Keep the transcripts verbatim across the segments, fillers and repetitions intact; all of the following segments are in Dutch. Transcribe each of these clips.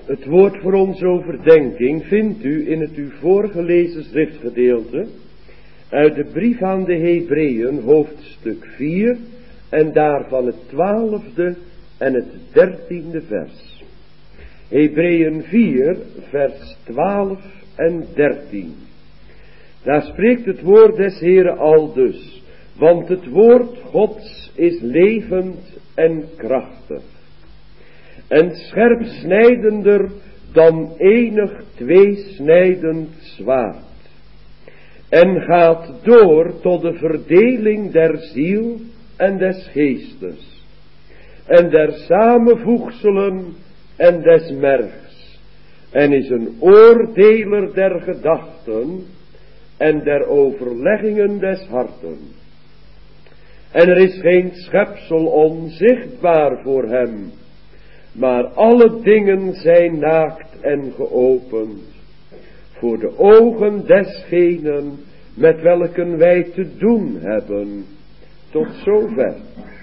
Het woord voor onze overdenking vindt u in het u voorgelezen schriftgedeelte uit de brief aan de Hebreeën, hoofdstuk vier, en daarvan het twaalfde en het dertiende vers. Hebreeën vier, vers twaalf en dertien. Daar spreekt het woord des Heeren aldus, want het woord Gods is levend en krachtig, en scherpsnijdender dan enig tweesnijdend zwaard, en gaat door tot de verdeling der ziel en des geestes, en der samenvoegselen en des mergs, en is een oordeler der gedachten en der overleggingen des harten. En er is geen schepsel onzichtbaar voor hem, maar alle dingen zijn naakt en geopend voor de ogen desgenen met welken wij te doen hebben. Tot zover.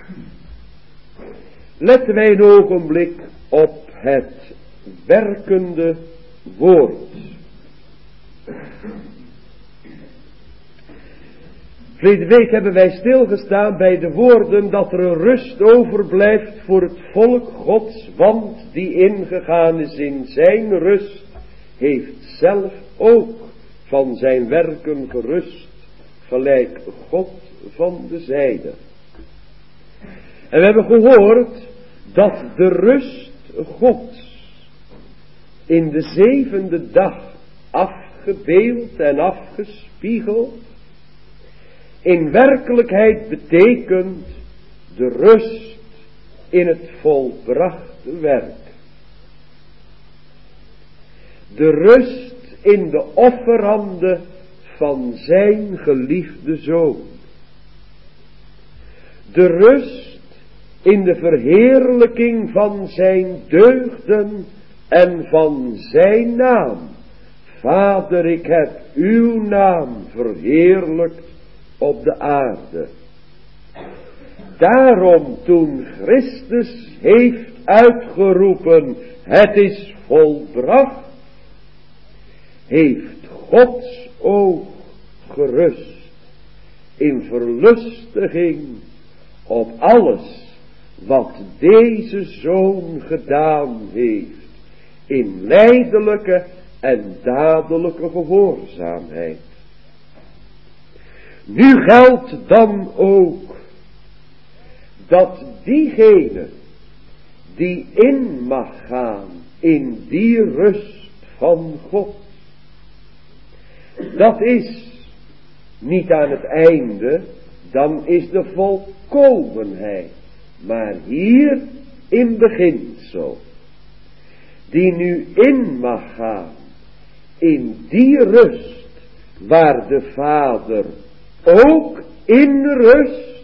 Letten wij een ogenblik op het werkende woord. Verleden week hebben wij stilgestaan bij de woorden dat er een rust overblijft voor het volk Gods, want die ingegaan is in zijn rust, heeft zelf ook van zijn werken gerust, gelijk God van de zijde. En we hebben gehoord dat de rust Gods in de zevende dag afgebeeld en afgespiegeld in werkelijkheid betekent de rust in het volbrachte werk. De rust in de offerande van zijn geliefde Zoon. De rust in de verheerlijking van zijn deugden en van zijn naam. Vader, ik heb uw naam verheerlijkt op de aarde. Daarom toen Christus heeft uitgeroepen, het is volbracht, heeft Gods oog gerust in verlustiging op alles wat deze Zoon gedaan heeft, in lijdelijke en dadelijke gehoorzaamheid. Nu geldt dan ook dat diegene die in mag gaan in die rust van God, dat is niet aan het einde, dan is de volkomenheid, maar hier in beginsel, die nu in mag gaan in die rust waar de Vader ook in rust,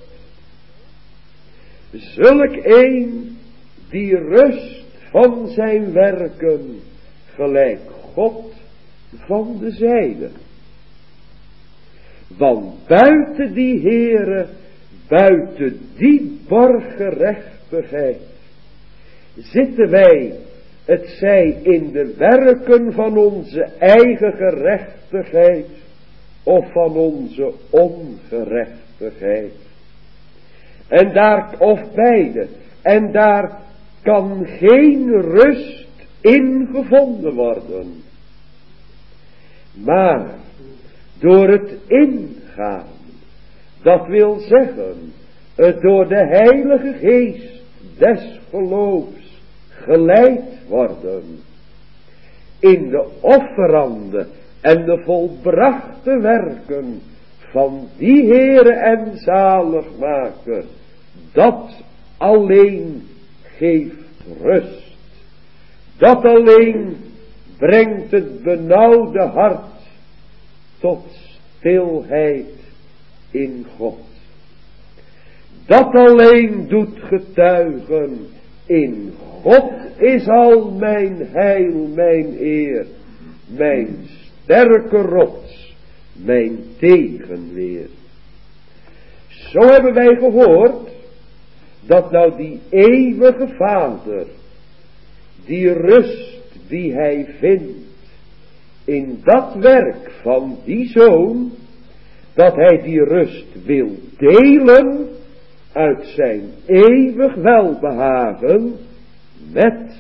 zulk een die rust van zijn werken gelijk God van de zijde. Want buiten die Heere, buiten die borggerechtigheid, zitten wij, het zij in de werken van onze eigen gerechtigheid, of van onze ongerechtigheid. En daar, of beide, en daar kan geen rust in gevonden worden. Maar door het ingaan, dat wil zeggen, het door de Heilige Geest des geloofs geleid worden, in de offerande en de volbrachte werken van die Heere en Zaligmaker, dat alleen geeft rust. Dat alleen brengt het benauwde hart tot stilheid in God. Dat alleen doet getuigen, in God is al mijn heil, mijn eer, mijn sterke rots, mijn tegenweer. Zo hebben wij gehoord dat nou die eeuwige Vader, die rust die hij vindt in dat werk van die Zoon, dat hij die rust wil delen uit zijn eeuwig welbehagen met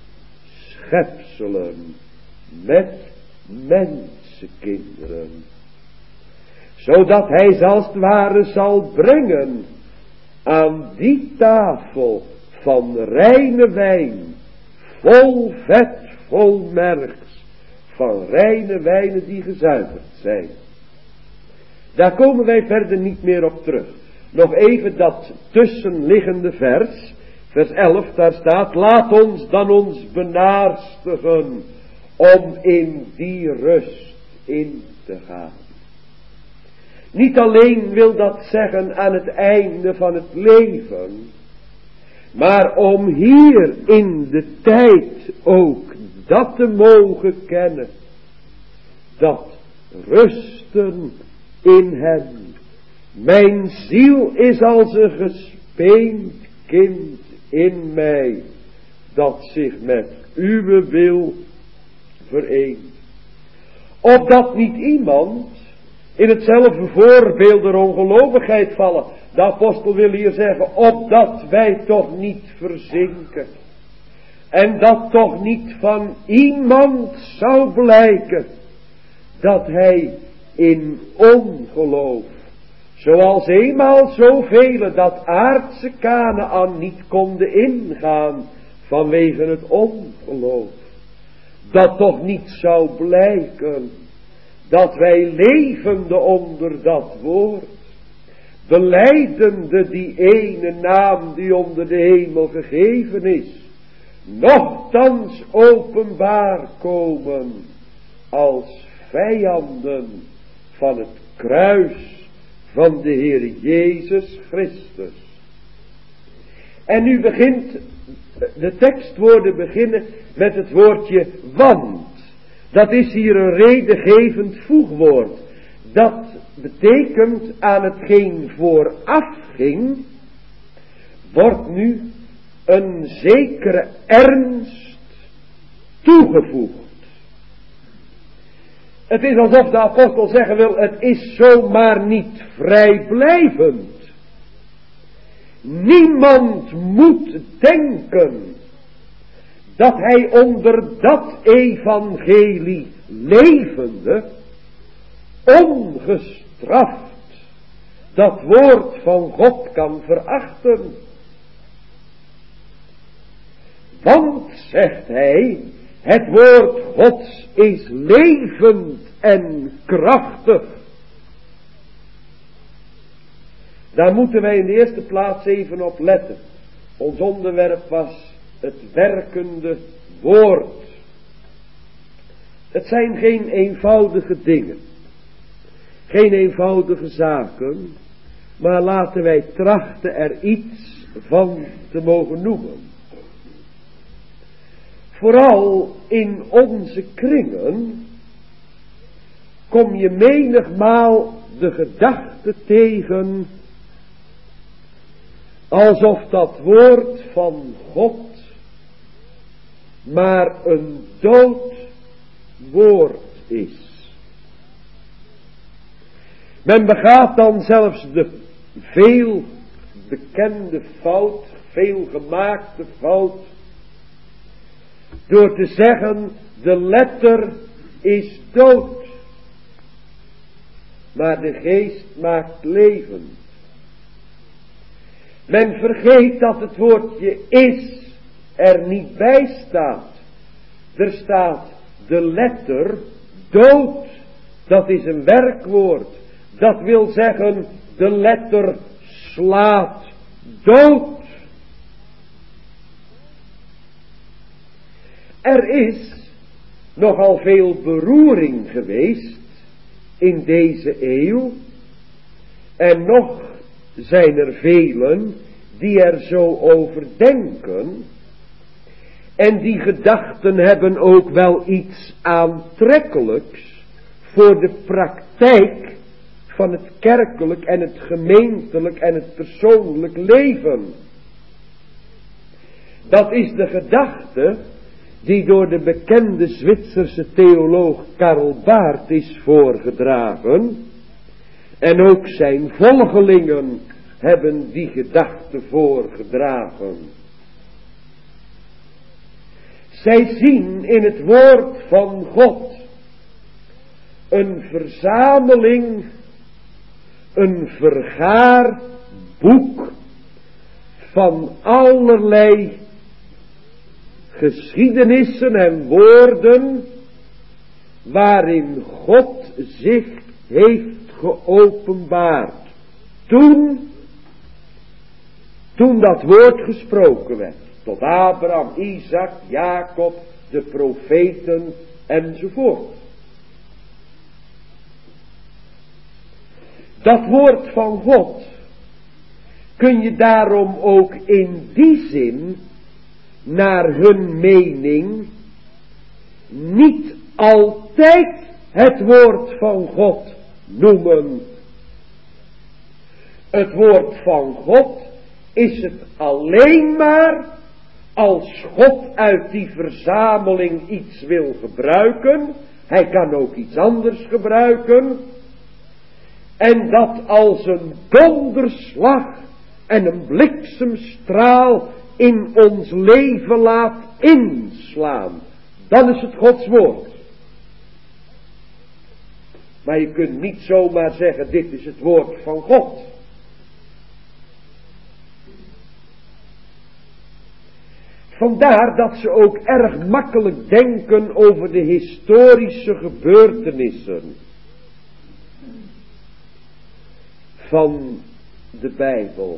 schepselen, met mensenkinderen. Zodat hij ze als het ware zal brengen aan die tafel van reine wijn, vol vet, vol mergs, van reine wijnen die gezuiverd zijn. Daar komen wij verder niet meer op terug. Nog even dat tussenliggende vers, vers elf, daar staat: laat ons dan ons benaarstigen om in die rust in te gaan. Niet alleen wil dat zeggen aan het einde van het leven, maar om hier in de tijd ook dat te mogen kennen, dat rusten in hem. Mijn ziel is als een gespeend kind in mij, dat zich met uw wil vereent. Opdat niet iemand in hetzelfde voorbeeld der ongelovigheid vallen. De apostel wil hier zeggen, opdat wij toch niet verzinken. En dat toch niet van iemand zou blijken dat hij in ongeloof, zoals eenmaal zoveel dat aardse Kanaän niet konden ingaan vanwege het ongeloof, dat toch niet zou blijken dat wij levende onder dat woord, belijdende die ene naam die onder de hemel gegeven is, nochtans openbaar komen als vijanden van het kruis van de Heer Jezus Christus. En nu begint, de tekstwoorden beginnen met het woordje want. Dat is hier een redengevend voegwoord. Dat betekent aan hetgeen vooraf ging, wordt nu een zekere ernst toegevoegd. Het is alsof de apostel zeggen wil, het is zomaar niet vrijblijvend. Niemand moet denken dat hij onder dat evangelie levende, ongestraft, dat woord van God kan verachten. Want, zegt hij, het woord Gods is levend en krachtig. Daar moeten wij in de eerste plaats even op letten. Ons onderwerp was het werkende woord. Het zijn geen eenvoudige dingen. Geen eenvoudige zaken. Maar laten wij trachten er iets van te mogen noemen. Vooral in onze kringen kom je menigmaal de gedachte tegen alsof dat woord van God maar een dood woord is. Men begaat dan zelfs de veel bekende fout, veel gemaakte fout, door te zeggen, de letter is dood, maar de geest maakt levend. Men vergeet dat het woordje is er niet bij staat. Er staat de letter dood. Dat is een werkwoord. Dat wil zeggen de letter slaat dood. Er is nogal veel beroering geweest in deze eeuw. En nog zijn er velen die er zo over denken. En die gedachten hebben ook wel iets aantrekkelijks voor de praktijk van het kerkelijk en het gemeentelijk en het persoonlijk leven. Dat is de gedachte die door de bekende Zwitserse theoloog Karl Barth is voorgedragen. En ook zijn volgelingen hebben die gedachte voorgedragen. Zij zien in het woord van God een verzameling, een vergaarboek van allerlei geschiedenissen en woorden waarin God zich heeft geopenbaard. Toen, toen dat woord gesproken werd. Tot Abraham, Isaac, Jacob, de profeten enzovoort. Dat woord van God kun je daarom ook in die zin naar hun mening niet altijd het woord van God noemen. Het woord van God is het alleen maar als God uit die verzameling iets wil gebruiken. Hij kan ook iets anders gebruiken. En dat als een donderslag en een bliksemstraal in ons leven laat inslaan. Dan is het Gods woord. Maar je kunt niet zomaar zeggen, dit is het woord van God. Vandaar dat ze ook erg makkelijk denken over de historische gebeurtenissen van de Bijbel.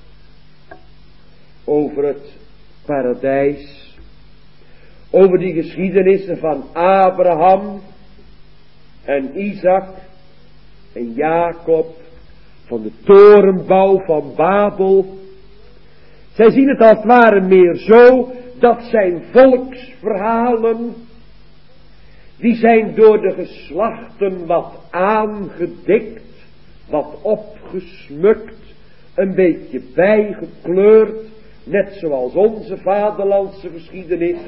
Over het paradijs. Over die geschiedenissen van Abraham en Isaac en Jacob. Van de torenbouw van Babel. Zij zien het als het ware meer zo, dat zijn volksverhalen, die zijn door de geslachten wat aangedikt, wat opgesmukt, een beetje bijgekleurd, net zoals onze vaderlandse geschiedenis.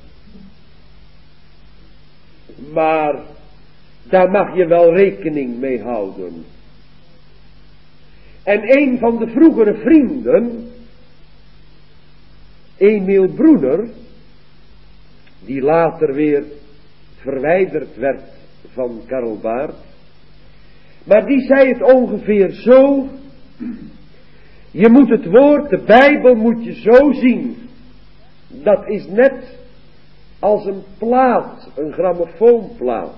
Maar daar mag je wel rekening mee houden. En een van de vroegere vrienden, Emiel Broener, die later weer verwijderd werd van Karl Barth, maar die zei het ongeveer zo: je moet het woord, de Bijbel moet je zo zien. Dat is net als een plaat, een grammofoonplaat.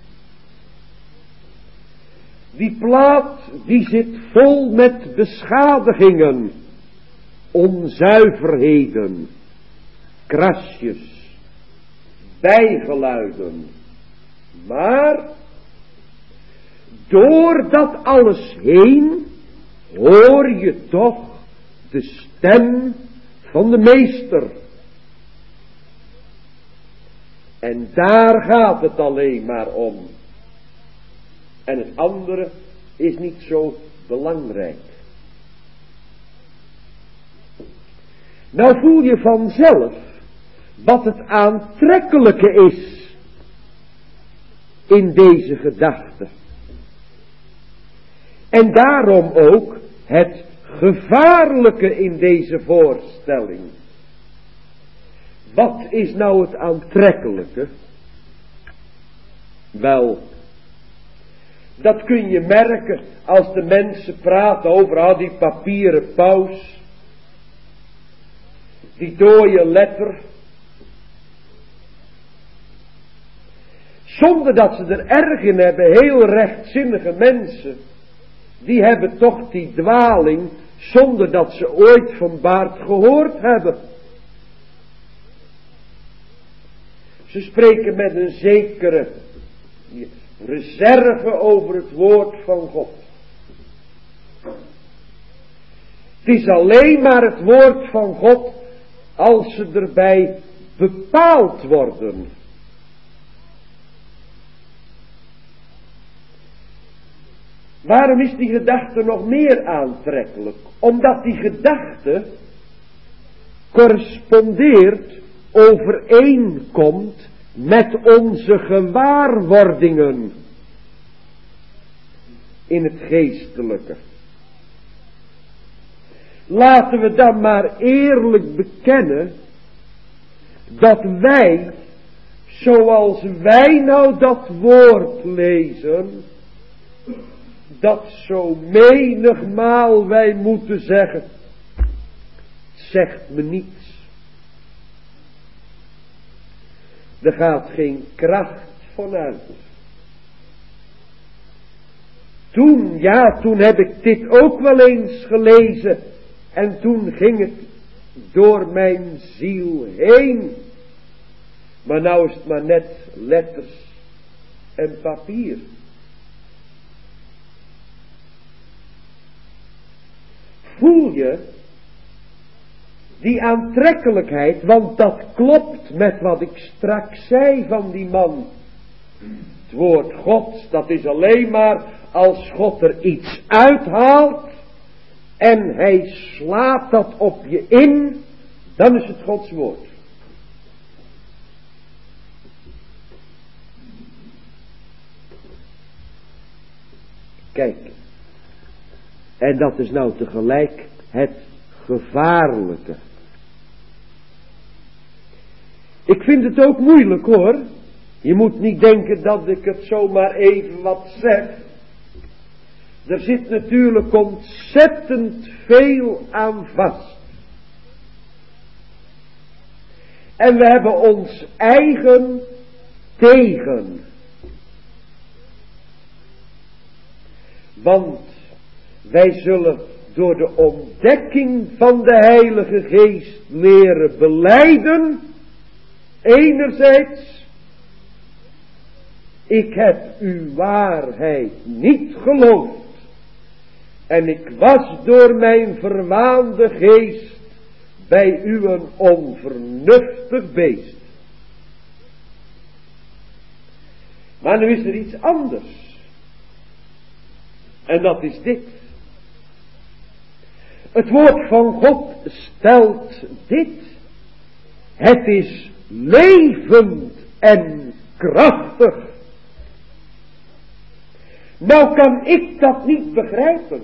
Die plaat die zit vol met beschadigingen, onzuiverheden, krasjes, bijgeluiden. Maar door dat alles heen hoor je toch de stem van de meester. En daar gaat het alleen maar om. En het andere is niet zo belangrijk. Nou voel je vanzelf wat het aantrekkelijke is in deze gedachte. En daarom ook het gevaarlijke in deze voorstelling. Wat is nou het aantrekkelijke? Wel, dat kun je merken als de mensen praten over al die papieren paus. Die dode letter. Zonder dat ze er erg in hebben, heel rechtzinnige mensen. Die hebben toch die dwaling, zonder dat ze ooit van Barth gehoord hebben. Ze spreken met een zekere reserve over het woord van God. Het is alleen maar het woord van God als ze erbij bepaald worden. Waarom is die gedachte nog meer aantrekkelijk? Omdat die gedachte correspondeert overeenkomt met onze gewaarwordingen in het geestelijke. Laten we dan maar eerlijk bekennen dat wij, zoals wij nou dat woord lezen, dat zo menigmaal wij moeten zeggen, zegt me niets. Er gaat geen kracht vanuit. Toen, ja, toen heb ik dit ook wel eens gelezen en toen ging het door mijn ziel heen. Maar nou is het maar net letters en papier. Voel je die aantrekkelijkheid, want dat klopt met wat ik straks zei van die man. Het woord Gods, dat is alleen maar als God er iets uithaalt en hij slaat dat op je in, dan is het Gods woord. Kijk, en dat is nou tegelijk het gevaarlijke. Ik vind het ook moeilijk hoor. Je moet niet denken dat ik het zomaar even wat zeg. Er zit natuurlijk ontzettend veel aan vast. En we hebben ons eigen tegen. Want wij zullen door de ontdekking van de Heilige Geest leren belijden. Enerzijds, ik heb uw waarheid niet geloofd. En ik was door mijn verwaande geest bij u een onvernuftig beest. Maar nu is er iets anders. En dat is dit. Het woord van God stelt dit. Het is levend en krachtig. Nou kan ik dat niet begrijpen.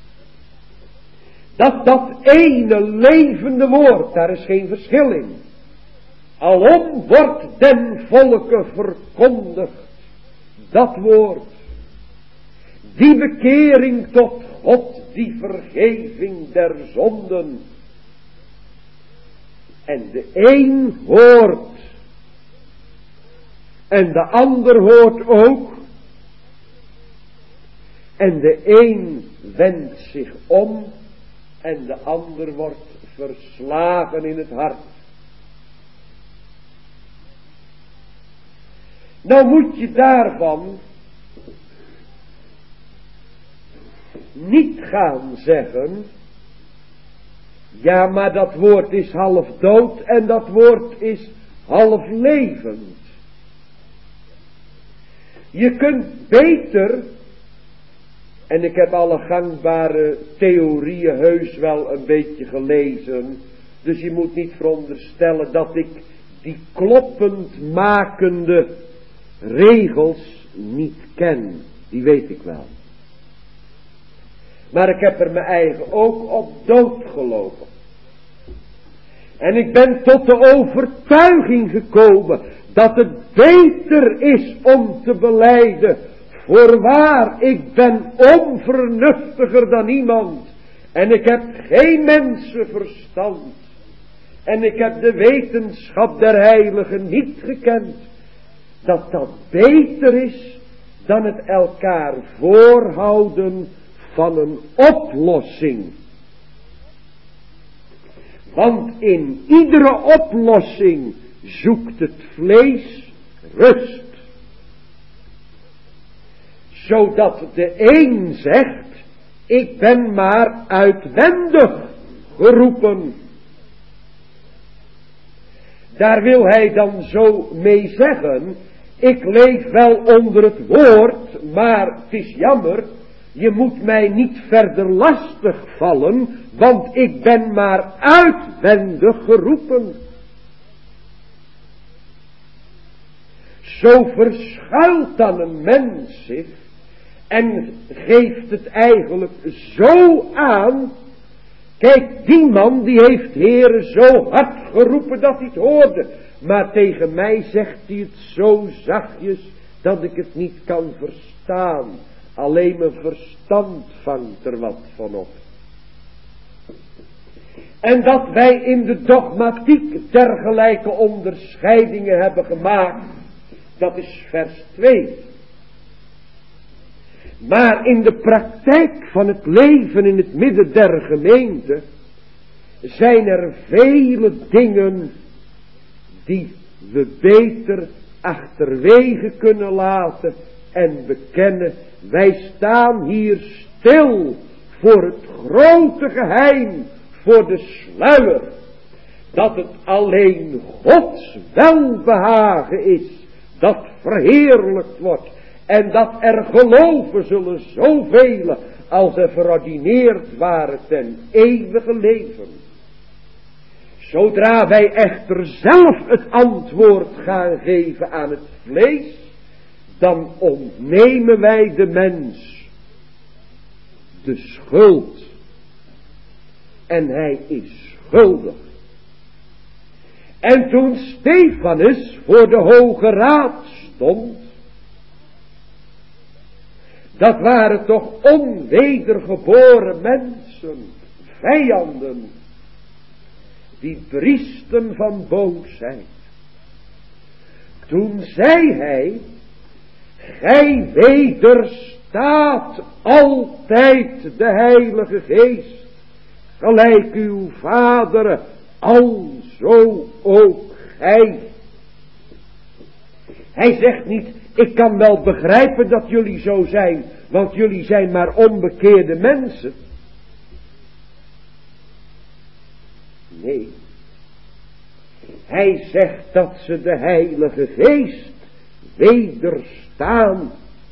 Dat dat ene levende woord, daar is geen verschil in. Alom wordt den volke verkondigd. Dat woord. Die bekering tot God, die vergeving der zonden. En de een hoort. En de ander hoort ook. En de een wendt zich om. En de ander wordt verslagen in het hart. Nou moet je daarvan niet gaan zeggen, ja maar dat woord is half dood en dat woord is half levend. Je kunt beter, en ik heb alle gangbare theorieën heus wel een beetje gelezen, dus je moet niet veronderstellen dat ik die kloppend makende regels niet ken. Die weet ik wel. Maar ik heb er mijn eigen ook op doodgelopen. En ik ben tot de overtuiging gekomen dat het beter is om te belijden. Voorwaar, ik ben onvernuftiger dan iemand. En ik heb geen mensenverstand. En ik heb de wetenschap der heiligen niet gekend. Dat dat beter is dan het elkaar voorhouden van een oplossing. Want in iedere oplossing zoekt het vlees rust. Zodat de een zegt, ik ben maar uitwendig geroepen. Daar wil hij dan zo mee zeggen, ik leef wel onder het woord, maar het is jammer, je moet mij niet verder lastig vallen, want ik ben maar uitwendig geroepen. zo verschuilt dan een mens zich en geeft het eigenlijk zo aan. Kijk, die man die heeft Heere zo hard geroepen dat hij het hoorde. Maar tegen mij zegt hij het zo zachtjes dat ik het niet kan verstaan. Alleen mijn verstand vangt er wat van op. En dat wij in de dogmatiek dergelijke onderscheidingen hebben gemaakt, dat is vers twee. Maar in de praktijk van het leven in het midden der gemeente zijn er vele dingen die we beter achterwege kunnen laten en bekennen. Wij staan hier stil voor het grote geheim, voor de sluier, dat het alleen Gods welbehagen is, dat verheerlijkt wordt. En dat er geloven zullen zoveel als er verordineerd waren ten eeuwige leven. Zodra wij echter zelf het antwoord gaan geven aan het vlees, dan ontnemen wij de mens de schuld. En hij is schuldig. En toen Stefanus voor de Hoge Raad stond, dat waren toch onwedergeboren mensen, vijanden, die driesten van boosheid. Toen zei hij, gij wederstaat altijd de Heilige Geest, gelijk uw vaderen, alzo ook gij. Hij zegt niet, ik kan wel begrijpen dat jullie zo zijn, want jullie zijn maar onbekeerde mensen. Nee. Hij zegt dat ze de Heilige Geest wederstaan.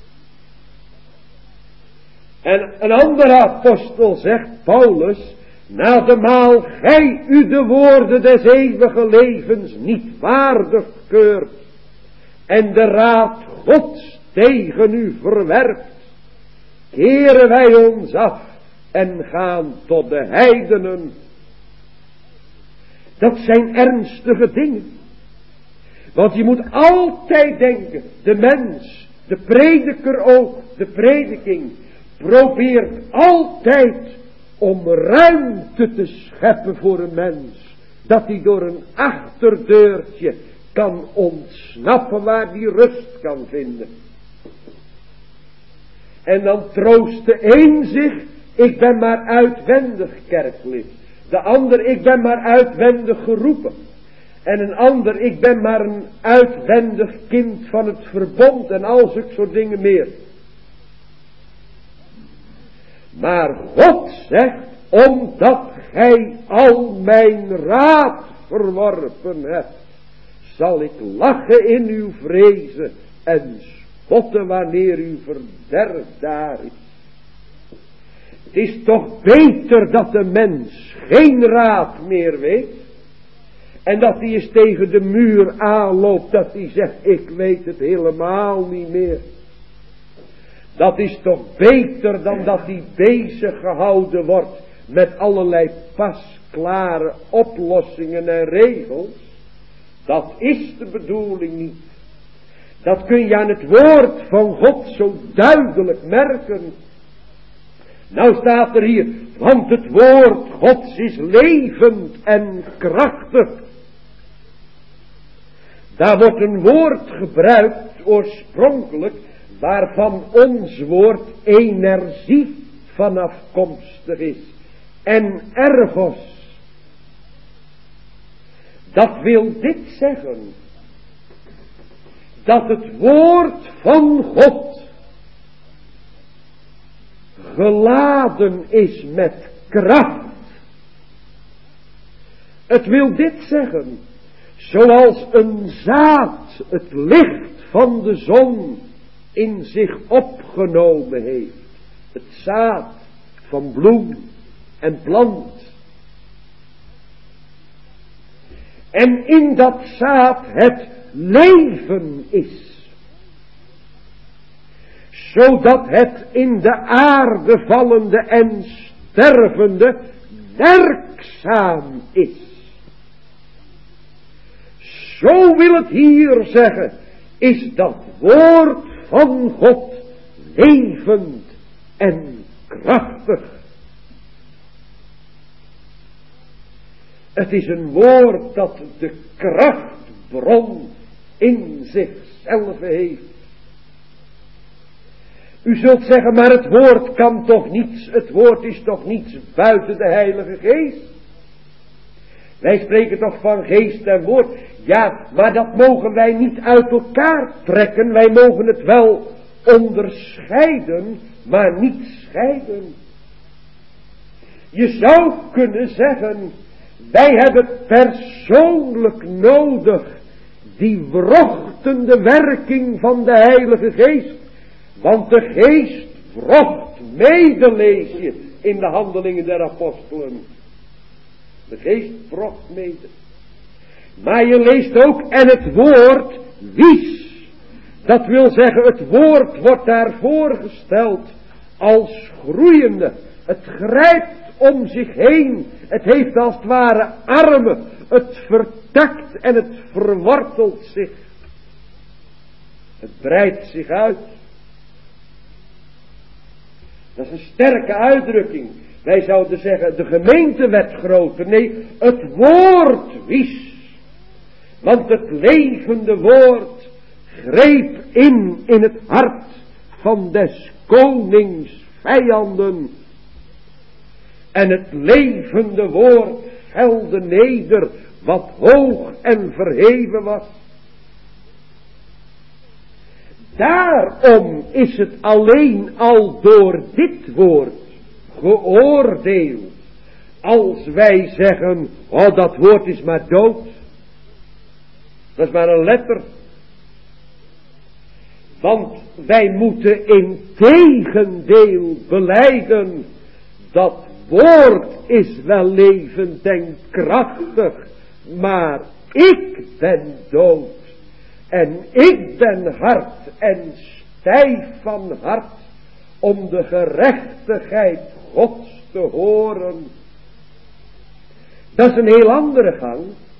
En een andere apostel zegt, Paulus, na de maal gij u de woorden des eeuwige levens niet waardig keurt en de raad Gods tegen u verwerpt, keren wij ons af en gaan tot de heidenen. Dat zijn ernstige dingen. Want je moet altijd denken, de mens, de prediker ook, de prediking, probeert altijd om ruimte te scheppen voor een mens, dat hij door een achterdeurtje kan ontsnappen waar hij rust kan vinden. En dan troost de een zich, ik ben maar uitwendig kerklid. De ander, ik ben maar uitwendig geroepen. En een ander, ik ben maar een uitwendig kind van het verbond en al zulke soort dingen meer. Maar God zegt, omdat gij al mijn raad verworpen hebt, zal ik lachen in uw vrezen en spotten wanneer uw verderf daar is. Het is toch beter dat de mens geen raad meer weet, en dat hij eens tegen de muur aanloopt, dat hij zegt, ik weet het helemaal niet meer. Dat is toch beter dan dat hij bezig gehouden wordt met allerlei pasklare oplossingen en regels. Dat is de bedoeling niet. Dat kun je aan het woord van God zo duidelijk merken. Nou staat er hier, want het woord Gods is levend en krachtig. Daar wordt een woord gebruikt oorspronkelijk, waarvan ons woord energie van afkomstig is. En ergos. Dat wil dit zeggen, dat het woord van God geladen is met kracht. Het wil dit zeggen, zoals een zaad het licht van de zon in zich opgenomen heeft. Het zaad van bloem en plant. En in dat zaad het leven is. zodat het in de aarde vallende en stervende werkzaam is. Zo wil het hier zeggen, is dat woord van God levend en krachtig. Het is een woord dat de krachtbron in zichzelf heeft. U zult zeggen, maar het woord kan toch niets, het woord is toch niets buiten de Heilige Geest? Wij spreken toch van geest en woord. Ja, maar dat mogen wij niet uit elkaar trekken. Wij mogen het wel onderscheiden, maar niet scheiden. Je zou kunnen zeggen, wij hebben persoonlijk nodig die wrochtende werking van de Heilige Geest. Want de Geest wrocht mede, lees je in de Handelingen der Apostelen. De Geest wrocht mede. Maar je leest ook, en het woord wies. Dat wil zeggen, het woord wordt daar voorgesteld als groeiende. Het grijpt om zich heen. Het heeft als het ware armen. Het vertakt en het verwortelt zich. Het breidt zich uit. Dat is een sterke uitdrukking. Wij zouden zeggen, de gemeente werd groter. Nee, het woord wies. Want het levende woord greep in in het hart van des konings vijanden. En het levende woord velde neder wat hoog en verheven was. Daarom is het alleen al door dit woord geoordeeld. Als wij zeggen, oh dat woord is maar dood. Dat is maar een letter. Want wij moeten in tegendeel belijden. Dat woord is wel levend en krachtig. Maar ik ben dood. En ik ben hard en stijf van hart. Om de gerechtigheid Gods te horen. Dat is een heel andere gang.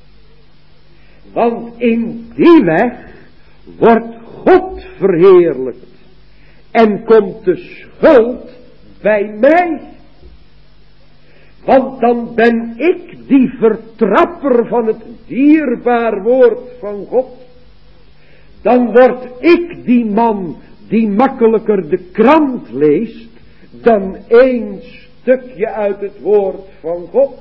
Want in die weg wordt God verheerlijkt. En komt de schuld bij mij. Want dan ben ik die vertrapper van het dierbaar woord van God. Dan word ik die man die makkelijker de krant leest dan één stukje uit het woord van God.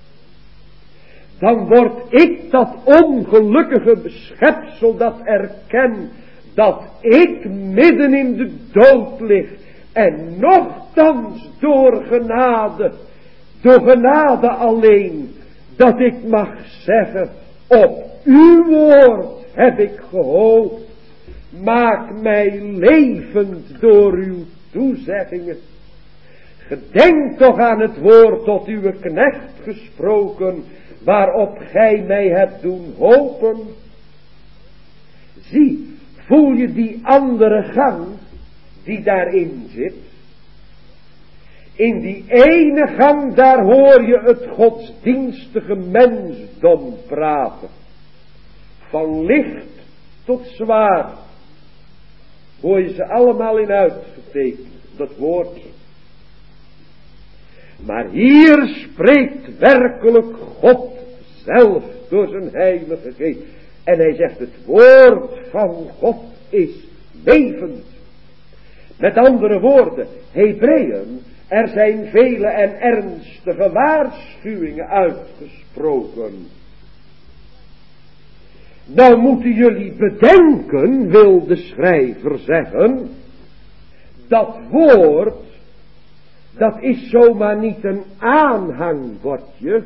Dan word ik dat ongelukkige schepsel dat erken dat ik midden in de dood lig en nochtans door genade, door genade alleen, dat ik mag zeggen, op uw woord heb ik gehoopt, maak mij levend door uw toezeggingen. Gedenk toch aan het woord tot uw knecht gesproken, waarop gij mij hebt doen hopen. Zie, voel je die andere gang die daarin zit? In die ene gang, daar hoor je het godsdienstige mensdom praten. Van licht tot zwaar. Hoor je ze allemaal in uitgetekend, dat woord. Maar hier spreekt werkelijk God zelf door zijn heilige geest. En hij zegt, het woord van God is levend. Met andere woorden, Hebreeën, er zijn vele en ernstige waarschuwingen uitgesproken. Nou moeten jullie bedenken, wil de schrijver zeggen, dat woord, dat is zomaar niet een aanhangbordje,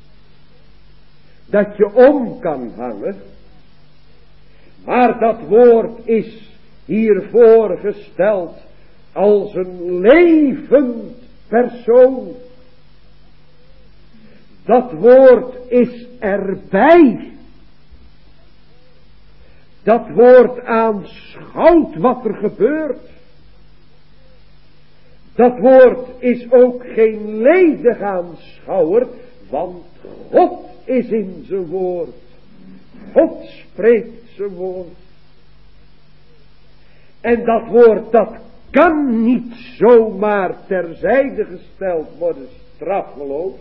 dat je om kan hangen, maar dat woord is hier voorgesteld als een levend persoon. Dat woord is erbij. Dat woord aanschouwt wat er gebeurt. Dat woord is ook geen ledig aanschouwer, want God is in zijn woord. God spreekt zijn woord. En dat woord, dat kan niet zomaar terzijde gesteld worden, straffeloos.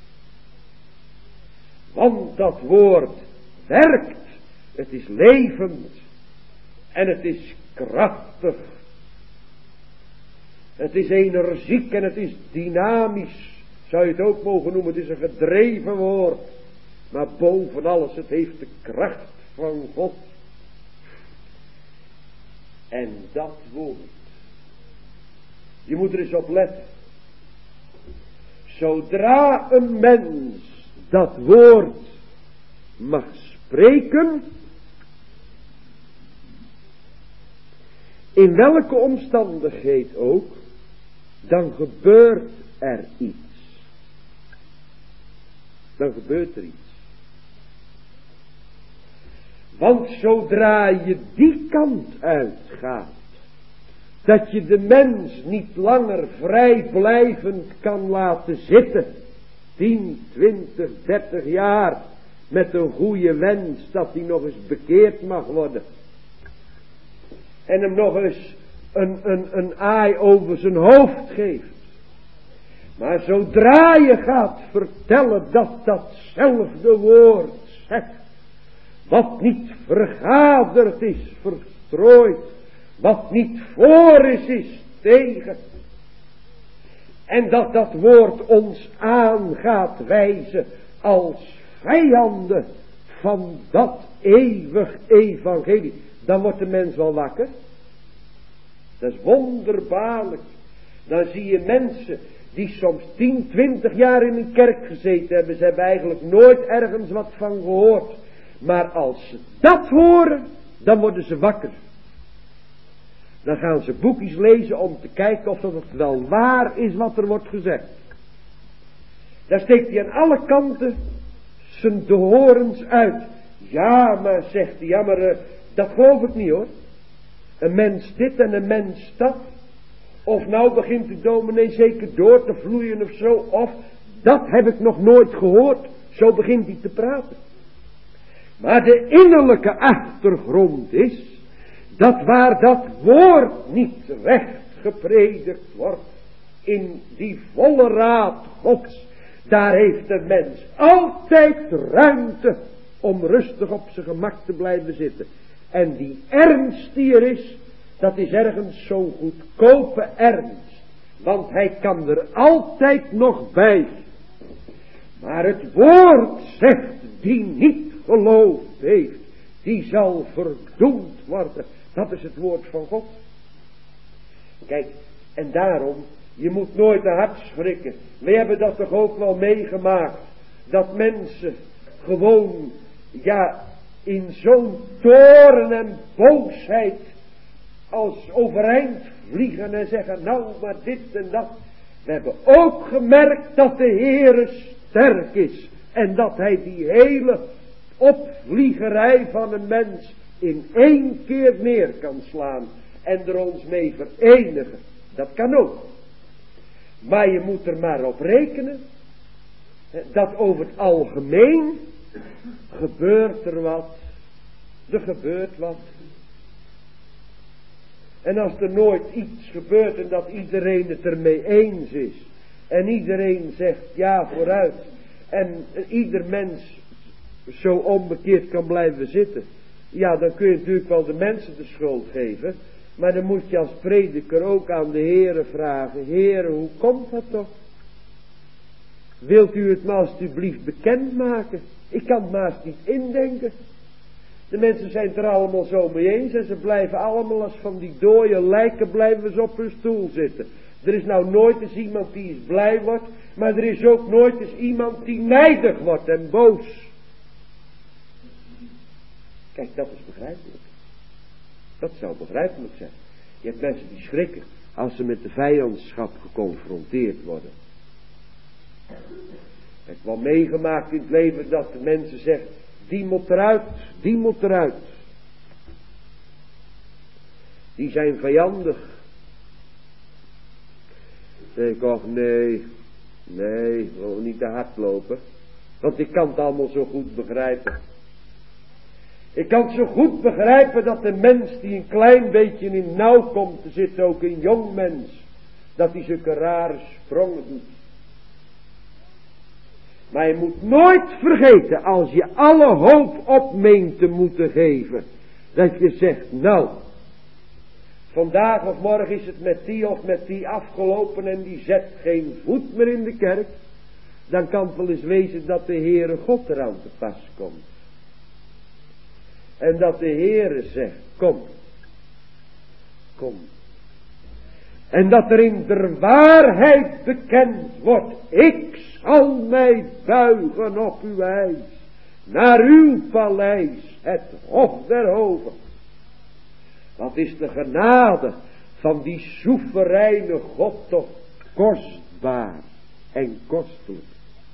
Want dat woord werkt. Het is levend. En het is krachtig. Het is energiek en het is dynamisch. Zou je het ook mogen noemen. Het is een gedreven woord. Maar boven alles, het heeft de kracht van God. En dat woord. Je moet er eens op letten. Zodra een mens dat woord mag spreken, in welke omstandigheid ook, dan gebeurt er iets. Dan gebeurt er iets. Want zodra je die kant uitgaat, dat je de mens niet langer vrijblijvend kan laten zitten, tien, twintig, dertig jaar, met een goede wens dat hij nog eens bekeerd mag worden. En hem nog eens een, een, een aai over zijn hoofd geeft. Maar zodra je gaat vertellen dat datzelfde woord zegt, wat niet vergaderd is, verstrooid, wat niet voor is, is tegen. En dat dat woord ons aan gaat wijzen als vijanden van dat eeuwig evangelie. Dan wordt de mens wel wakker. Dat is wonderbaarlijk. Dan zie je mensen die soms tien, twintig jaar in een kerk gezeten hebben. Ze hebben eigenlijk nooit ergens wat van gehoord. Maar als ze dat horen, dan worden ze wakker. Dan gaan ze boekjes lezen om te kijken of dat het wel waar is wat er wordt gezegd. Daar steekt hij aan alle kanten zijn de horens uit. Ja, maar zegt hij, ja maar uh, dat geloof ik niet hoor. Een mens dit en een mens dat. Of nou begint de dominee zeker door te vloeien of zo. Of dat heb ik nog nooit gehoord. Zo begint hij te praten. Maar de innerlijke achtergrond is, dat waar dat woord niet recht gepredikt wordt, in die volle raad Gods, daar heeft de mens altijd ruimte om rustig op zijn gemak te blijven zitten. En die ernst die er is, dat is ergens zo'n goedkope ernst. Want hij kan er altijd nog bij. Maar het woord zegt, die niet geloofd heeft, die zal verdoemd worden. Dat is het woord van God. Kijk, en daarom, je moet nooit te hard schrikken. We hebben dat toch ook wel meegemaakt. Dat mensen gewoon, ja, in zo'n toorn en boosheid als overeind vliegen en zeggen, nou maar dit en dat. We hebben ook gemerkt dat de Heere sterk is. En dat hij die hele opvliegerij van een mens in één keer neer kan slaan. En er ons mee verenigen. Dat kan ook. Maar je moet er maar op rekenen. Dat over het algemeen gebeurt er wat. Er gebeurt wat. En als er nooit iets gebeurt en dat iedereen het ermee eens is. En iedereen zegt ja vooruit. En ieder mens zo onbekeerd kan blijven zitten. Ja, dan kun je natuurlijk wel de mensen de schuld geven. Maar dan moet je als prediker ook aan de Heere vragen. Heere, hoe komt dat toch? Wilt u het maar alstublieft bekendmaken? Ik kan het maar eens niet indenken. De mensen zijn het er allemaal zo mee eens. En ze blijven allemaal als van die dode lijken blijven ze op hun stoel zitten. Er is nou nooit eens iemand die eens blij wordt. Maar er is ook nooit eens iemand die nijdig wordt en boos. Kijk, dat is begrijpelijk. Dat zou begrijpelijk zijn. Je hebt mensen die schrikken als ze met de vijandschap geconfronteerd worden. Ik heb wel meegemaakt in het leven dat de mensen zeggen, die moet eruit, die moet eruit. Die zijn vijandig. Zeg ik, och nee, nee, we willen niet te hard lopen. Want ik kan het allemaal zo goed begrijpen. Ik kan zo goed begrijpen dat de mens die een klein beetje in nauw komt te zitten, ook een jong mens, dat hij zulke rare sprongen doet. Maar je moet nooit vergeten, als je alle hoop op meent te moeten geven, dat je zegt, nou, vandaag of morgen is het met die of met die afgelopen en die zet geen voet meer in de kerk, dan kan het wel eens wezen dat de Heere God eraan te pas komt. En dat de Heere zegt, kom, kom. En dat er in der waarheid bekend wordt, ik zal mij buigen op uw eis, naar uw paleis, het hof der hoven. Wat is de genade van die soevereine God toch kostbaar en kostelijk.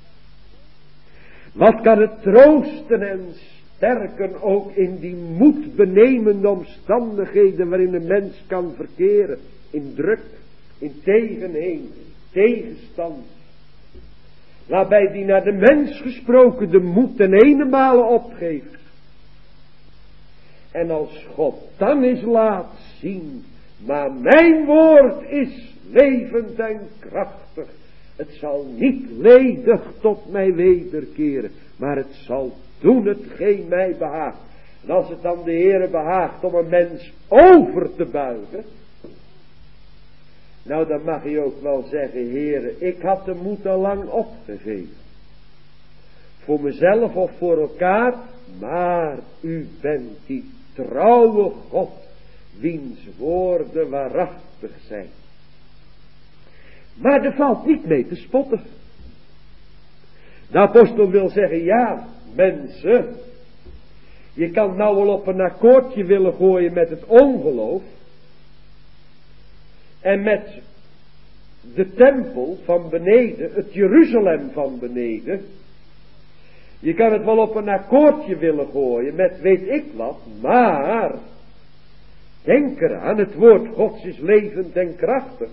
Wat kan het troosten en sterken ook in die moedbenemende omstandigheden waarin een mens kan verkeren. In druk, in tegenheen, tegenstand. Waarbij die naar de mens gesproken de moed ten ene opgeeft. En als God dan eens laat zien, maar mijn woord is levend en krachtig. Het zal niet ledig tot mij wederkeren, maar het zal doen hetgeen mij behaagt. En als het dan de Heere behaagt om een mens over te buigen, nou dan mag je ook wel zeggen, Heere, ik had de moed al lang opgegeven. Voor mezelf of voor elkaar, maar u bent die trouwe God, wiens woorden waarachtig zijn. Maar er valt niet mee te spotten. De apostel wil zeggen, ja, mensen, je kan nou wel op een akkoordje willen gooien met het ongeloof. En met de tempel van beneden, het Jeruzalem van beneden. Je kan het wel op een akkoordje willen gooien met weet ik wat, maar denk eraan, het woord Gods is levend en krachtig.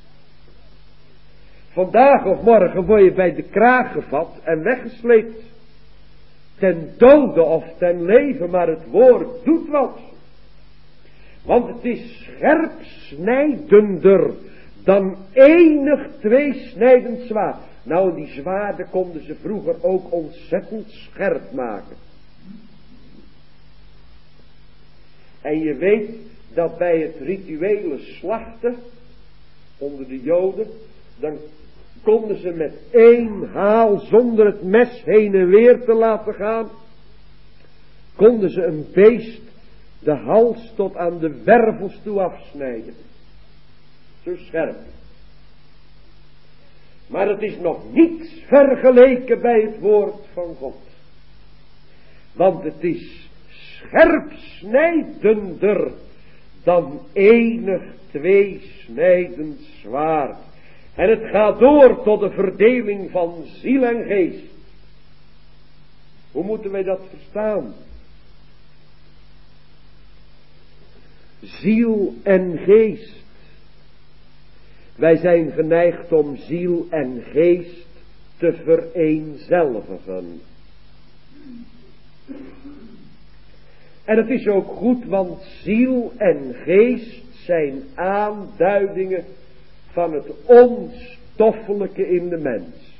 Vandaag of morgen word je bij de kraag gevat en weggesleept. Ten dode of ten leven, maar het woord doet wat. Want het is scherp snijdender dan enig tweesnijdend zwaard. Nou, die zwaarden konden ze vroeger ook ontzettend scherp maken. En je weet dat bij het rituele slachten onder de Joden, dan konden ze met één haal, zonder het mes heen en weer te laten gaan, konden ze een beest de hals tot aan de wervels toe afsnijden. Zo scherp. Maar het is nog niets vergeleken bij het woord van God. Want het is scherp snijdender dan enig tweesnijdend zwaard. En het gaat door tot de verdeling van ziel en geest. Hoe moeten wij dat verstaan? Ziel en geest. Wij zijn geneigd om ziel en geest te vereenzelvigen. En het is ook goed, want ziel en geest zijn aanduidingen van het onstoffelijke in de mens.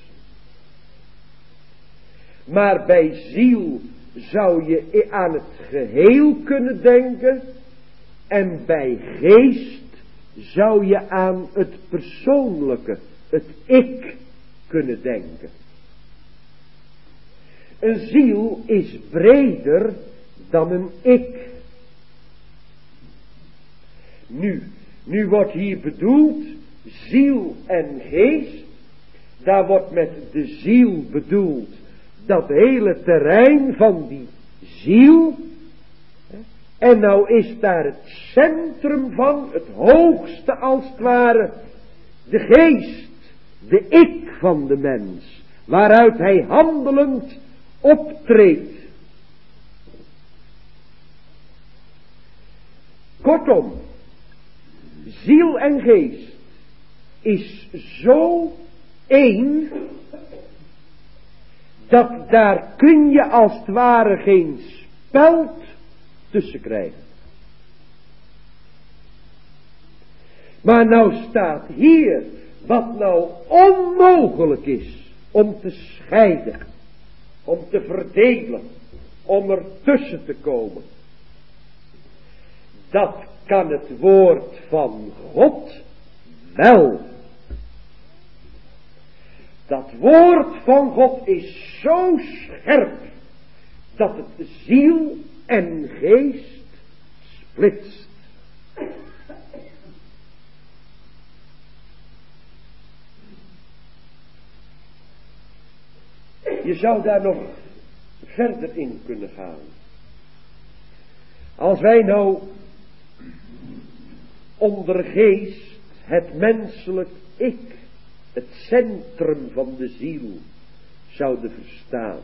Maar bij ziel zou je aan het geheel kunnen denken, en bij geest zou je aan het persoonlijke, het ik, kunnen denken. Een ziel is breder dan een ik. Nu, nu wordt hier bedoeld ziel en geest. Daar wordt met de ziel bedoeld dat hele terrein van die ziel. En nou is daar het centrum van, het hoogste als het ware, de geest, de ik van de mens, waaruit hij handelend optreedt. Kortom, ziel en geest is zo één, dat daar kun je als het ware geen speld tussen krijgen. Maar nou staat hier, wat nou onmogelijk is om te scheiden, om te verdelen, om er tussen te komen. Dat kan het woord van God wel. Dat woord van God is zo scherp, dat het ziel en geest splitst. Je zou daar nog verder in kunnen gaan. Als wij nou onder geest het menselijk ik, het centrum van de ziel, zouden verstaan,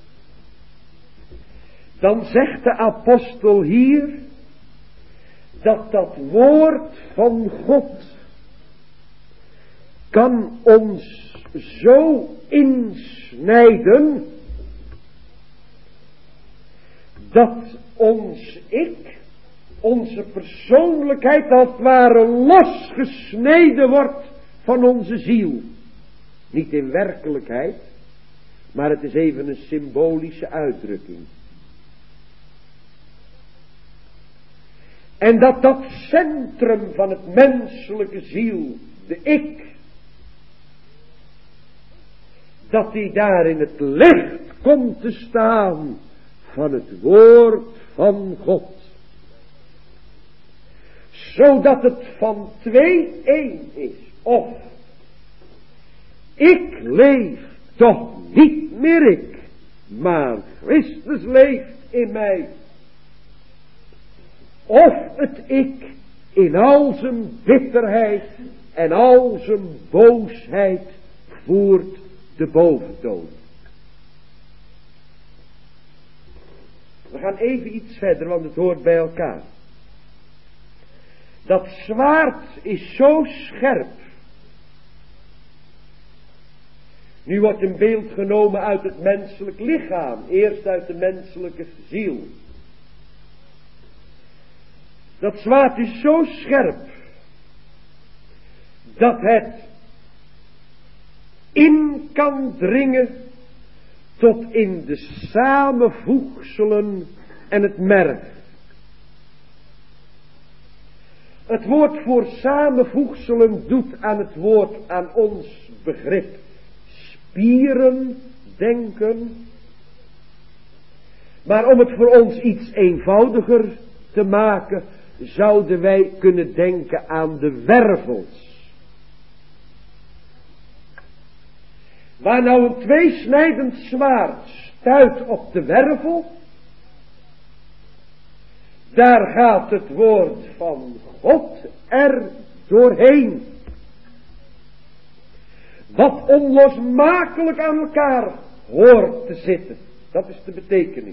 dan zegt de apostel hier dat dat woord van God kan ons zo insnijden dat ons ik, onze persoonlijkheid als het ware losgesneden wordt van onze ziel. Niet in werkelijkheid, maar het is even een symbolische uitdrukking. En dat dat centrum van het menselijke ziel, de ik, dat die daar in het licht komt te staan van het woord van God. Zodat het van twee één is. Of ik leef toch niet meer ik, maar Christus leeft in mij. Of het ik in al zijn bitterheid en al zijn boosheid voert de boventoon. We gaan even iets verder, want het hoort bij elkaar. Dat zwaard is zo scherp. Nu wordt een beeld genomen uit het menselijk lichaam, eerst uit de menselijke ziel. Dat zwaard is zo scherp, dat het in kan dringen tot in de samenvoegselen en het merg. Het woord voor samenvoegselen doet aan het woord aan ons begrip spieren denken. Maar om het voor ons iets eenvoudiger te maken, zouden wij kunnen denken aan de wervels. Waar nou een tweesnijdend zwaard stuit op de wervel, daar gaat het woord van God er doorheen. Wat onlosmakelijk aan elkaar hoort te zitten. Dat is de betekenis.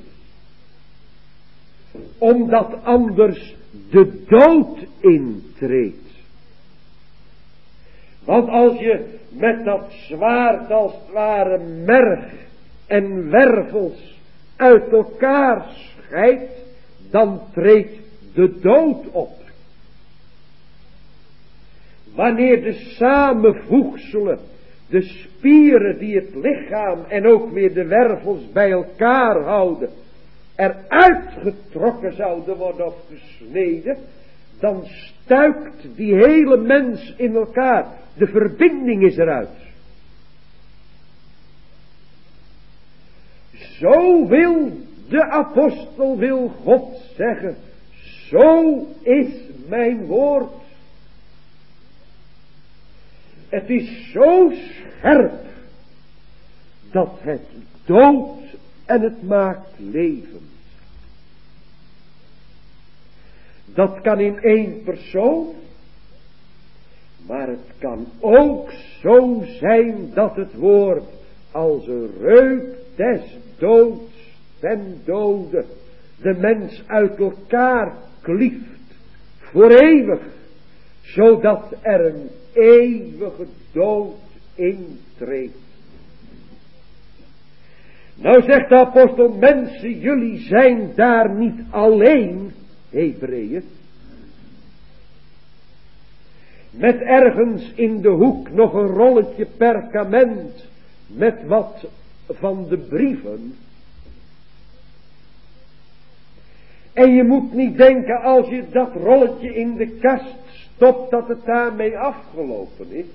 Omdat anders de dood intreedt. Want als je met dat zwaard als het ware merg en wervels uit elkaar scheidt, dan treedt de dood op. Wanneer de samenvoegselen, de spieren die het lichaam en ook weer de wervels bij elkaar houden, eruit getrokken zouden worden of gesneden, dan stuikt die hele mens in elkaar. De verbinding is eruit. Zo wil de apostel, wil God zeggen, zo is mijn woord. Het is zo scherp dat het doodt en het maakt levend. Dat kan in één persoon, maar het kan ook zo zijn dat het woord als een reuk des doods ten dode de mens uit elkaar klieft, voor eeuwig, zodat er een eeuwige dood intreedt. Nou zegt de apostel, mensen, jullie zijn daar niet alleen, Hebreeën, met ergens in de hoek nog een rolletje perkament met wat van de brieven. En je moet niet denken als je dat rolletje in de kast stopt dat het daarmee afgelopen is.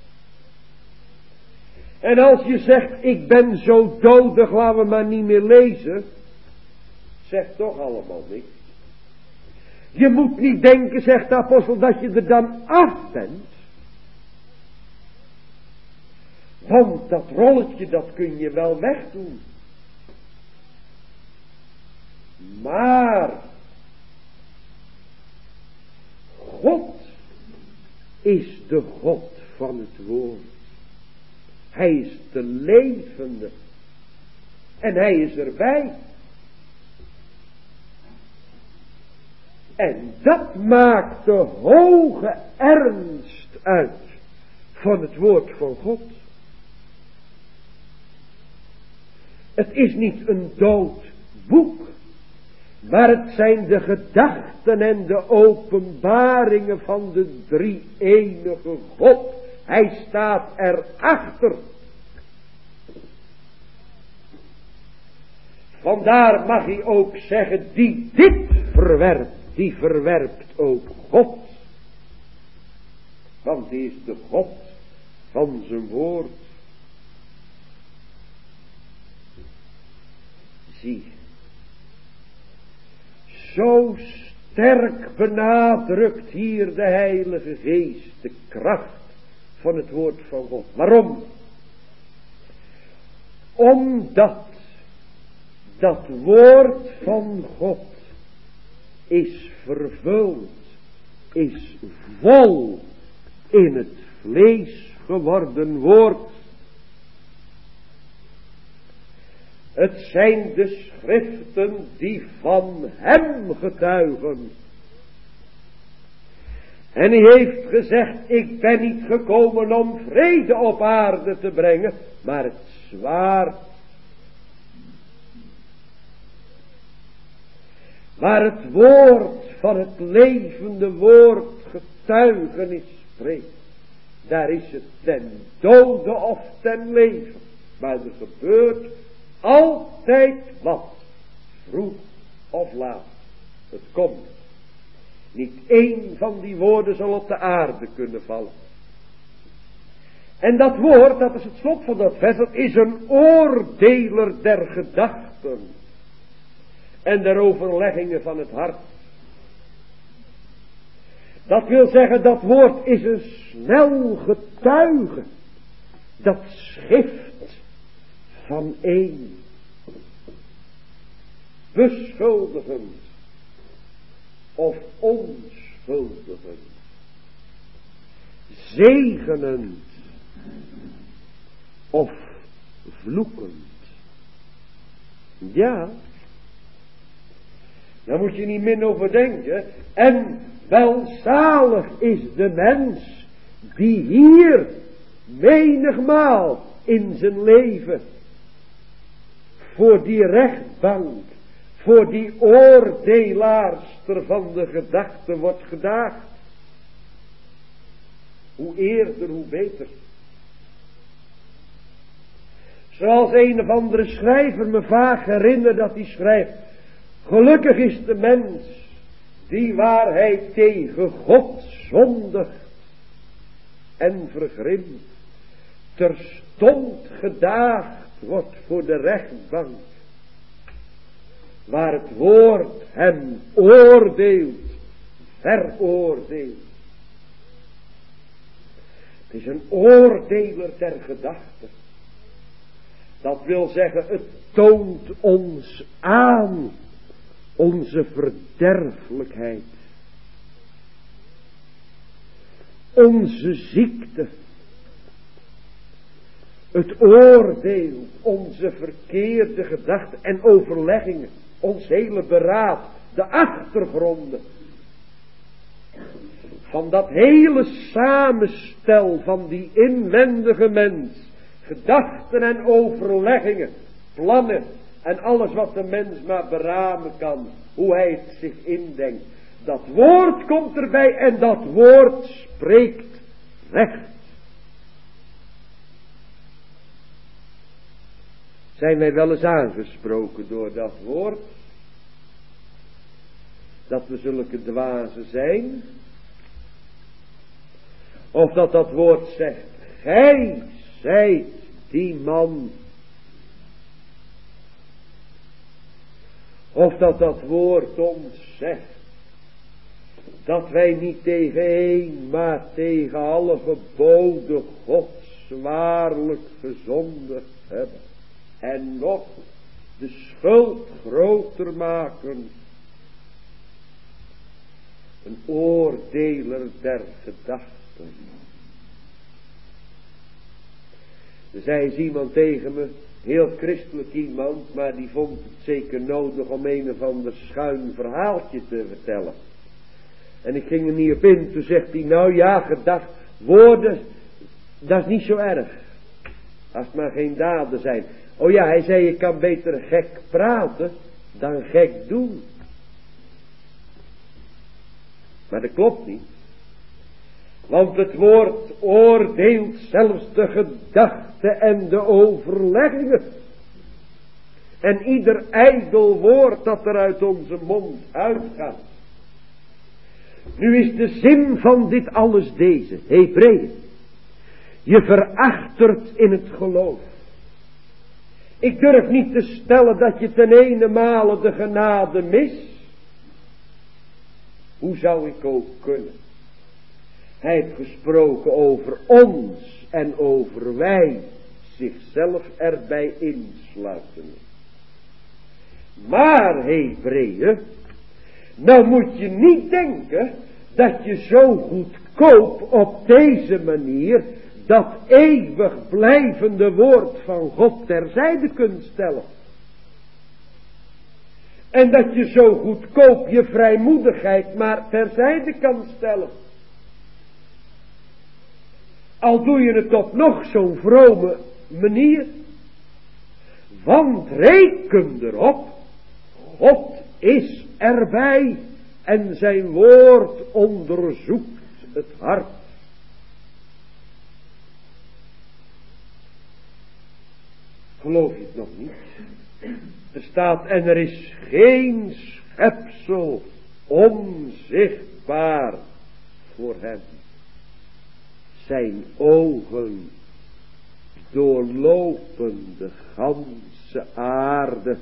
En als je zegt, ik ben zo dodig, laten we maar niet meer lezen. Zegt toch allemaal niks. Je moet niet denken, zegt de apostel, dat je er dan af bent. Want dat rolletje, dat kun je wel wegdoen. Maar God is de God van het woord. Hij is de levende. En hij is erbij. En dat maakt de hoge ernst uit van het woord van God. Het is niet een dood boek, maar het zijn de gedachten en de openbaringen van de drie-enige God. Hij staat erachter. Vandaar mag hij ook zeggen, die dit verwerpt, die verwerpt ook God. Want hij is de God van zijn woord. Zie, zo sterk benadrukt hier de Heilige Geest de kracht van het woord van God. Waarom? Omdat dat woord van God is vervuld, is vol in het vlees geworden woord. Het zijn de schriften die van hem getuigen. En hij heeft gezegd, ik ben niet gekomen om vrede op aarde te brengen, maar het zwaard. Waar het woord van het levende woord getuigenis spreekt, daar is het ten dode of ten leven. Maar er gebeurt altijd wat, vroeg of laat. Het komt. Niet één van die woorden zal op de aarde kunnen vallen. En dat woord, dat is het slot van dat vers, dat is een oordeler der gedachten en der overleggingen van het hart. Dat wil zeggen, dat woord is een snel getuige, dat schift van één, beschuldigend of onschuldigend, zegenend of vloekend. Ja, daar moet je niet min over denken. En welzalig is de mens die hier menigmaal in zijn leven voor die rechtbank, voor die oordelaarster van de gedachten wordt gedaagd. Hoe eerder, hoe beter. Zoals een of andere schrijver me vaak herinnert dat hij schrijft, gelukkig is de mens die waar hij tegen God zondigt en vergrimt, terstond gedaagd wordt voor de rechtbank, waar het woord hem oordeelt, veroordeelt. Het is een oordeler der gedachten. Dat wil zeggen, het toont ons aan onze verderfelijkheid, onze ziekte. Het oordeelt onze verkeerde gedachten en overleggingen, ons hele beraad, de achtergronden. van dat hele samenstel van die inwendige mens, gedachten en overleggingen, plannen en alles wat de mens maar beramen kan, hoe hij het zich indenkt. Dat woord komt erbij en dat woord spreekt recht. Zijn wij wel eens aangesproken door dat woord? Dat we zulke dwazen zijn? Of dat dat woord zegt, gij zijt die man. Of dat dat woord ons zegt, dat wij niet tegen één, maar tegen alle geboden Gods waarlijk gezondigd hebben. En nog de schuld groter maken. Een oordeler der gedachten. Er zei eens iemand tegen me, heel christelijk iemand, maar die vond het zeker nodig om een of ander schuin verhaaltje te vertellen. En ik ging er niet op in, toen zegt hij, nou ja, gedacht, woorden, dat is niet zo erg. Als het maar geen daden zijn. Oh ja, hij zei, je kan beter gek praten dan gek doen. Maar dat klopt niet. Want het woord oordeelt zelfs de gedachten en de overleggingen. En ieder ijdel woord dat er uit onze mond uitgaat. Nu is de zin van dit alles deze, Hebreeën. Je verachtert in het geloof. Ik durf niet te stellen dat je ten ene male de genade mist. Hoe zou ik ook kunnen? Hij heeft gesproken over ons en over wij, zichzelf erbij insluiten. Maar, Hebreeën, nou moet je niet denken dat je zo goedkoop op deze manier dat eeuwig blijvende woord van God terzijde kunt stellen. En dat je zo goedkoop je vrijmoedigheid maar terzijde kan stellen. Al doe je het op nog zo'n vrome manier. Want reken erop, God is erbij en zijn woord onderzoekt het hart. Geloof je het nog niet? Er staat, en er is geen schepsel onzichtbaar voor hem. Zijn ogen doorlopen de ganse aarde.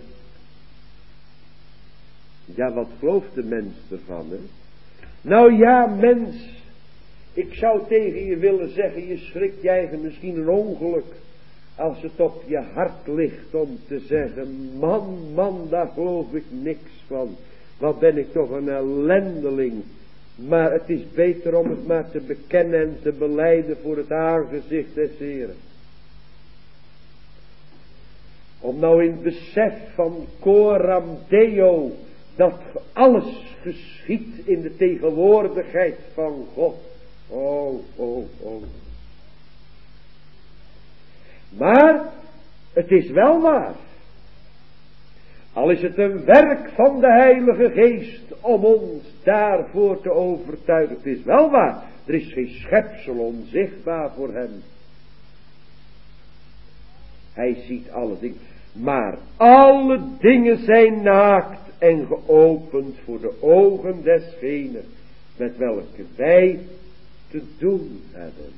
Ja, wat gelooft de mens ervan, hè? Nou ja, mens, ik zou tegen je willen zeggen, je schrikt je eigen misschien een ongeluk. Als het op je hart ligt om te zeggen, man, man, daar geloof ik niks van. Wat ben ik toch een ellendeling. Maar het is beter om het maar te bekennen en te belijden voor het aangezicht des Heren. Om nou in het besef van coram Deo, dat alles geschiet in de tegenwoordigheid van God. Oh, oh, oh. Maar het is wel waar. Al is het een werk van de Heilige Geest om ons daarvoor te overtuigen. Het is wel waar. Er is geen schepsel onzichtbaar voor hem. Hij ziet alle dingen. Maar alle dingen zijn naakt en geopend voor de ogen desgene met welke wij te doen hebben.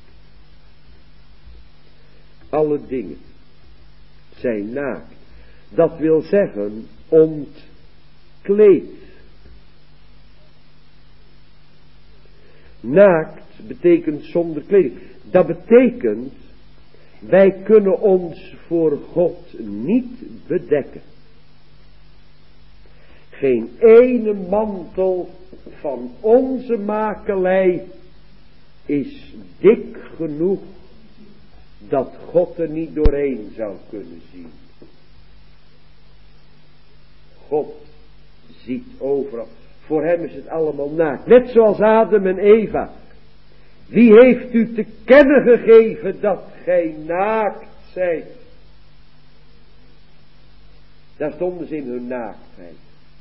Alle dingen zijn naakt. Dat wil zeggen ontkleed. Naakt betekent zonder kleding. Dat betekent, wij kunnen ons voor God niet bedekken. Geen ene mantel van onze makelij is dik genoeg dat God er niet doorheen zou kunnen zien. God ziet overal. Voor hem is het allemaal naakt. Net zoals Adam en Eva. Wie heeft u te kennen gegeven dat gij naakt zijt? Daar stonden ze in hun naaktheid.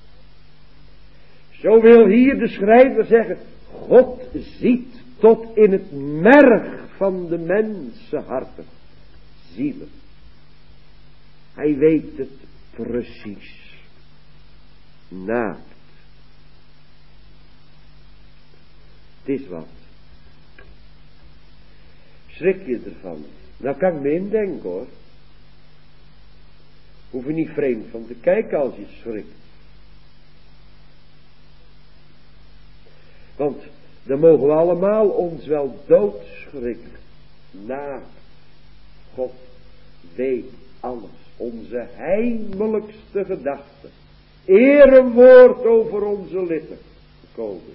Zo wil hier de schrijver zeggen, God ziet tot in het merg van de mensenharten, zielen. Hij weet het precies. Naakt. Het is wat. Schrik je ervan? Nou kan ik me indenken hoor. Hoef je niet vreemd van te kijken als je schrikt. Want dan mogen we allemaal ons wel doodschrikken. Na God weet alles. Onze heimelijkste gedachten. Eer een woord over onze lippen gekomen.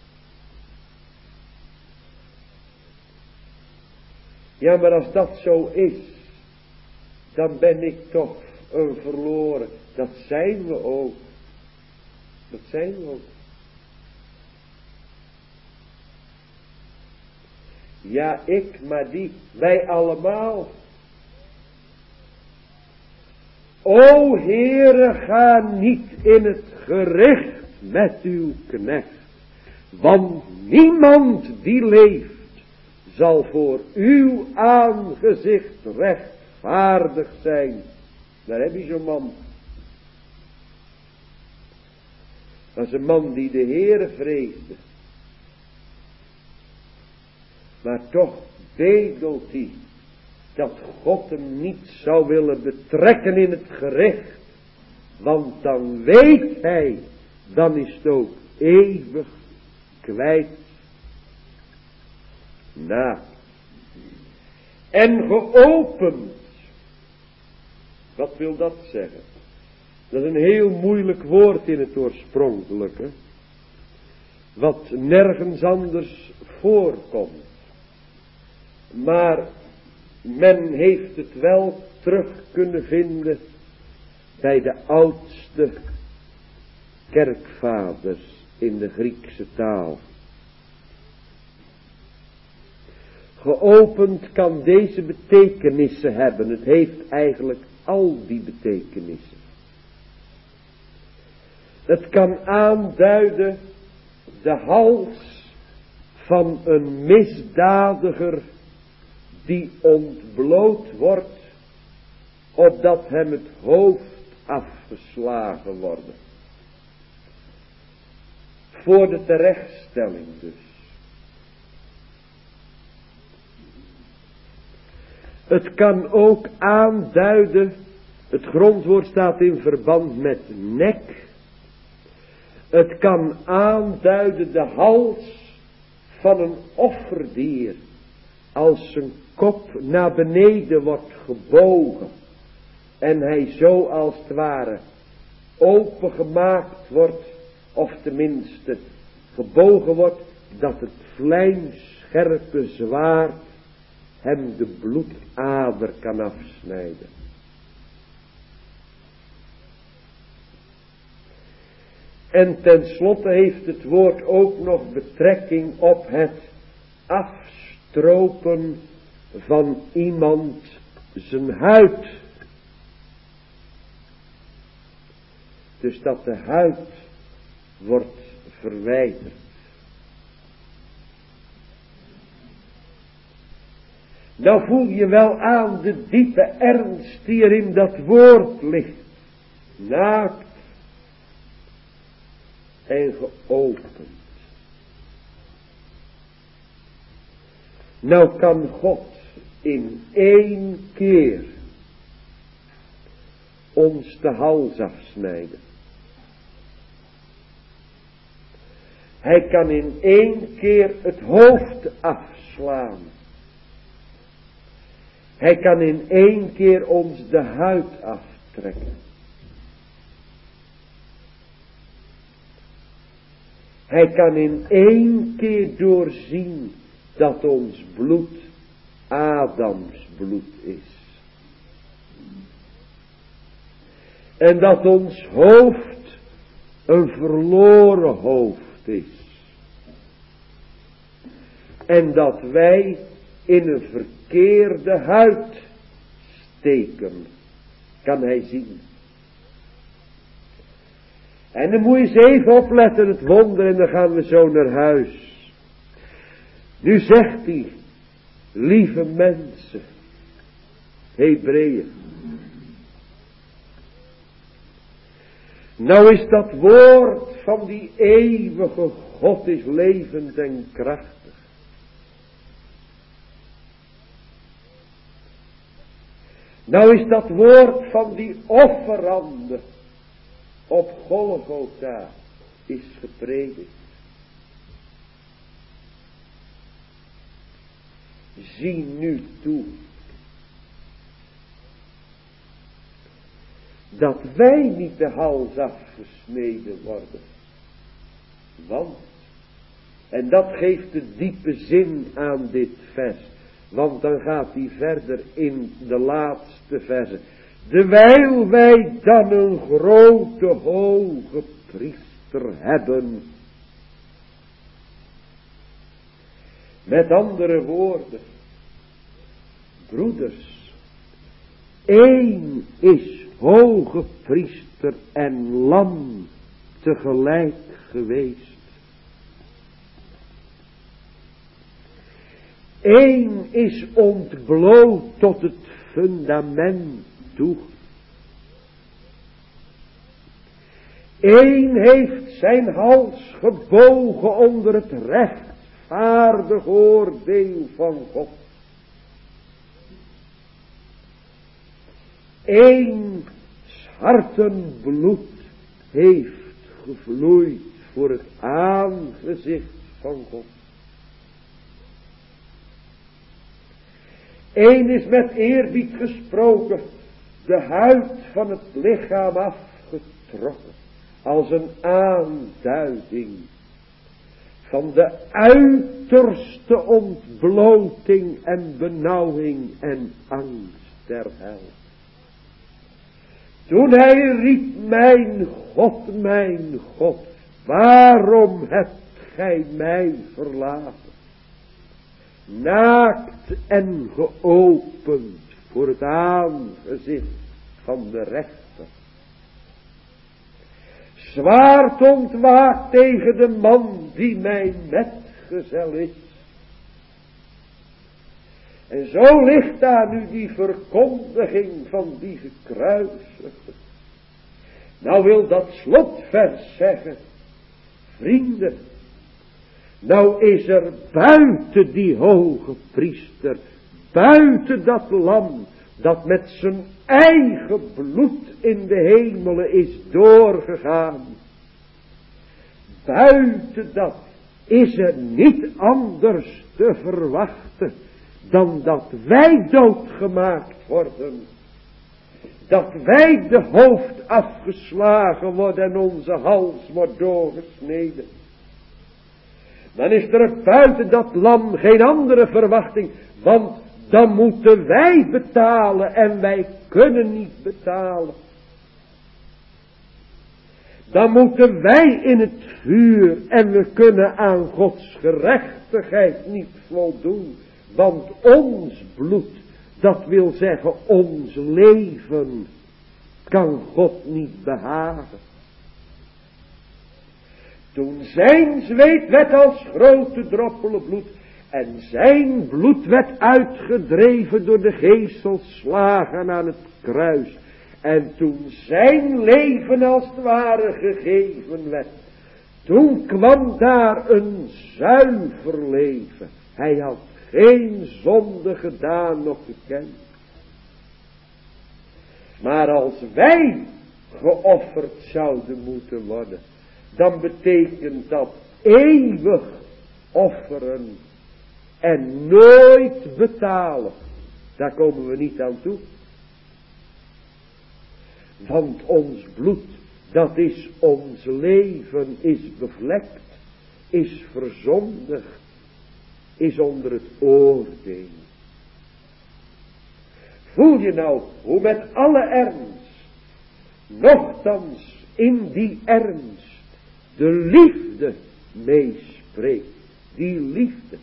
Ja, maar als dat zo is, dan ben ik toch een verloren. Dat zijn we ook. Dat zijn we ook. Ja, ik, maar die, wij allemaal. O Heere, ga niet in het gericht met uw knecht, want niemand die leeft zal voor uw aangezicht rechtvaardig zijn. Daar heb je zo'n man. Dat is een man die de Heere vreesde. Maar toch bedelt hij dat God hem niet zou willen betrekken in het gericht. Want dan weet hij, dan is het ook eeuwig kwijt. Na. En geopend. Wat wil dat zeggen? Dat is een heel moeilijk woord in het oorspronkelijke. Wat nergens anders voorkomt. Maar men heeft het wel terug kunnen vinden bij de oudste kerkvaders in de Griekse taal. Geopend kan deze betekenissen hebben. Het heeft eigenlijk al die betekenissen. Het kan aanduiden de hals van een misdadiger die ontbloot wordt, opdat hem het hoofd afgeslagen wordt. Voor de terechtstelling dus. Het kan ook aanduiden, het grondwoord staat in verband met nek. Het kan aanduiden de hals van een offerdier, als zijn kop naar beneden wordt gebogen en hij zo als het ware opengemaakt wordt, of tenminste gebogen wordt, dat het vlijmscherpe zwaard hem de bloedader kan afsnijden. En tenslotte heeft het woord ook nog betrekking op het afstropen van iemand zijn huid. Dus dat de huid wordt verwijderd. Nou voel je wel aan de diepe ernst die er in dat woord ligt. Naakt en geopend. Nou kan God in één keer ons de hals afsnijden. Hij kan in één keer het hoofd afslaan. Hij kan in één keer ons de huid aftrekken. Hij kan in één keer doorzien dat ons bloed Adams bloed is. En dat ons hoofd een verloren hoofd is. En dat wij in een verkeerde huid steken, kan hij zien. En dan moet je eens even opletten, het wonder, en dan gaan we zo naar huis. Nu zegt hij, lieve mensen, Hebreeën. Nou is dat woord van die eeuwige God is levend en krachtig. Nou is dat woord van die offerande op Golgotha is gepredikt. Zie nu toe dat wij niet de hals afgesneden worden. Want, en dat geeft de diepe zin aan dit vers, want dan gaat hij verder in de laatste verse. Dewijl wij dan een grote hoge priester hebben. Met andere woorden, broeders, één is hoge priester en lam tegelijk geweest. Eén is ontbloot tot het fundament toe. Eén heeft zijn hals gebogen onder het rechtvaardig oordeel van God. Eén harten bloed heeft gevloeid voor het aangezicht van God. Eén is met eerbied gesproken de huid van het lichaam afgetrokken, als een aanduiding van de uiterste ontbloting en benauwing en angst der hel. Toen hij riep, mijn God, mijn God, waarom hebt gij mij verlaten? Naakt en geopend voor het aangezicht van de rechter. Zwaard ontwaakt tegen de man die mijn metgezel is. En zo ligt daar nu die verkondiging van die gekruisigde. Nou wil dat slotvers zeggen, vrienden, nou is er buiten die hoge priester, buiten dat lam, dat met zijn eigen bloed in de hemelen is doorgegaan. Buiten dat is er niet anders te verwachten dan dat wij doodgemaakt worden. Dat wij de hoofd afgeslagen worden en onze hals wordt doorgesneden. Dan is er buiten dat lam geen andere verwachting, want dan moeten wij betalen en wij kunnen niet betalen. Dan moeten wij in het vuur en we kunnen aan Gods gerechtigheid niet voldoen. Want ons bloed, dat wil zeggen ons leven, kan God niet behagen. Toen zijn zweet werd als grote droppelen bloed en zijn bloed werd uitgedreven door de geeselslagen aan het kruis. En toen zijn leven als het ware gegeven werd, toen kwam daar een zuiver leven. Hij had geen zonde gedaan noch gekend. Maar als wij geofferd zouden moeten worden, dan betekent dat eeuwig offeren en nooit betalen. Daar komen we niet aan toe. Want ons bloed, dat is ons leven, is bevlekt, is verzondigd, is onder het oordeel. Voel je nou hoe met alle ernst, nochtans in die ernst, de liefde meespreekt. Die liefde.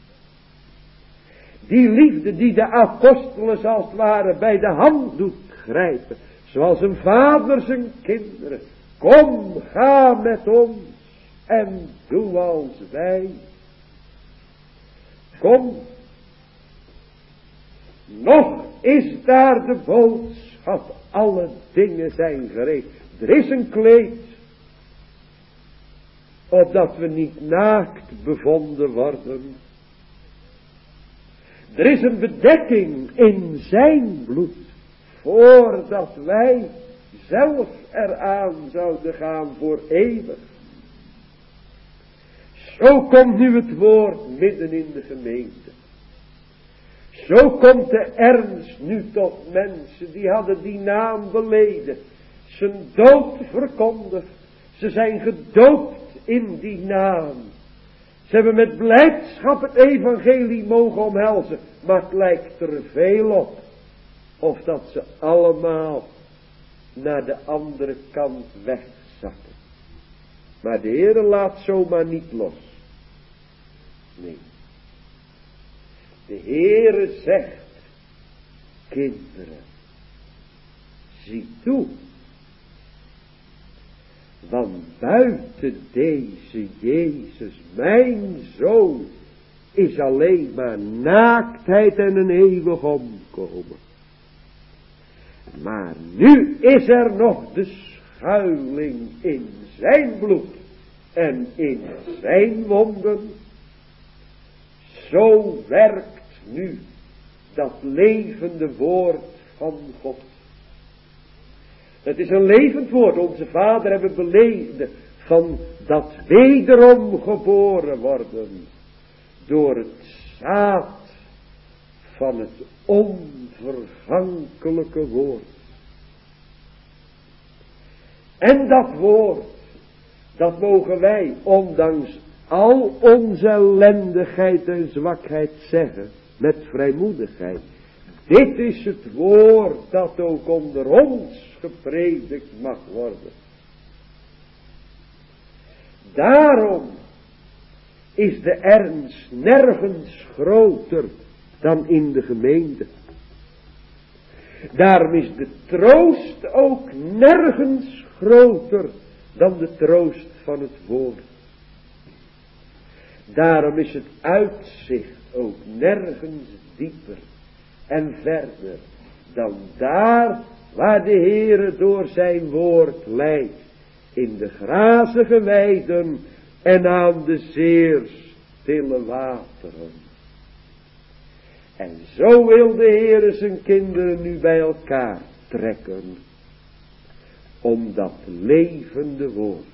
Die liefde die de apostelen als het ware bij de hand doet grijpen. Zoals een vader zijn kinderen. Kom, ga met ons en doe als wij. Kom. Nog is daar de boodschap. Alle dingen zijn gereed. Er is een kleed. Opdat we niet naakt bevonden worden. Er is een bedekking in zijn bloed. Voordat wij zelf eraan zouden gaan voor eeuwig. Zo komt nu het woord midden in de gemeente. Zo komt de ernst nu tot mensen die hadden die naam beleden. Zijn dood verkondigd. Ze zijn gedoopt in die naam. Ze hebben met blijdschap het evangelie mogen omhelzen. Maar het lijkt er veel op. Of dat ze allemaal naar de andere kant wegzakken. Maar de Heere laat zomaar niet los. Nee. De Heere zegt, kinderen, zie toe. Want buiten deze Jezus, mijn zoon, is alleen maar naaktheid en een eeuwig omkomen. Maar nu is er nog de schuiling in zijn bloed en in zijn wonden. Zo werkt nu dat levende woord van God. Het is een levend woord. Onze vader hebben beleden van dat wederom geboren worden. Door het zaad van het onvergankelijke woord. En dat woord, dat mogen wij, ondanks al onze ellendigheid en zwakheid zeggen, met vrijmoedigheid. Dit is het woord dat ook onder ons gepredikt mag worden. Daarom is de ernst nergens groter dan in de gemeente. Daarom is de troost ook nergens groter dan de troost van het woord. Daarom is het uitzicht ook nergens dieper en verder dan daar waar de Heere door zijn woord leidt, in de grazige weiden en aan de zeer stille wateren. En zo wil de Heere zijn kinderen nu bij elkaar trekken, om dat levende woord.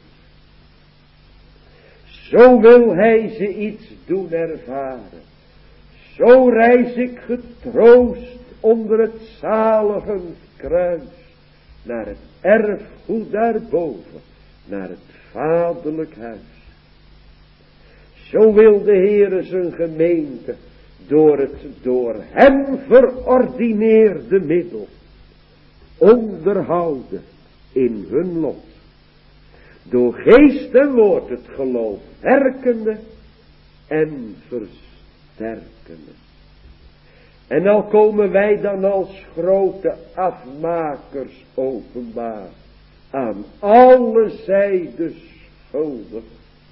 Zo wil hij ze iets doen ervaren. Zo reis ik getroost onder het zaligend kruis, naar het erfgoed daarboven, naar het vaderlijk huis. Zo wil de Heere zijn gemeente door het door hem verordineerde middel onderhouden in hun lot. Door geest en woord het geloof werkende en versterkende. En al komen wij dan als grote afmakers openbaar, aan alle zijden schuldig,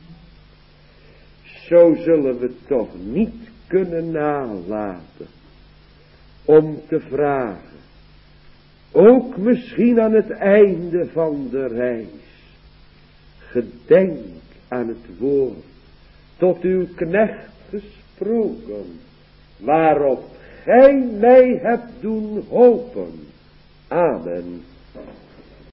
zo zullen we toch niet kunnen nalaten om te vragen, ook misschien aan het einde van de reis, gedenk aan het woord tot uw knecht gesproken, waarop gij mij hebt doen hopen. Amen.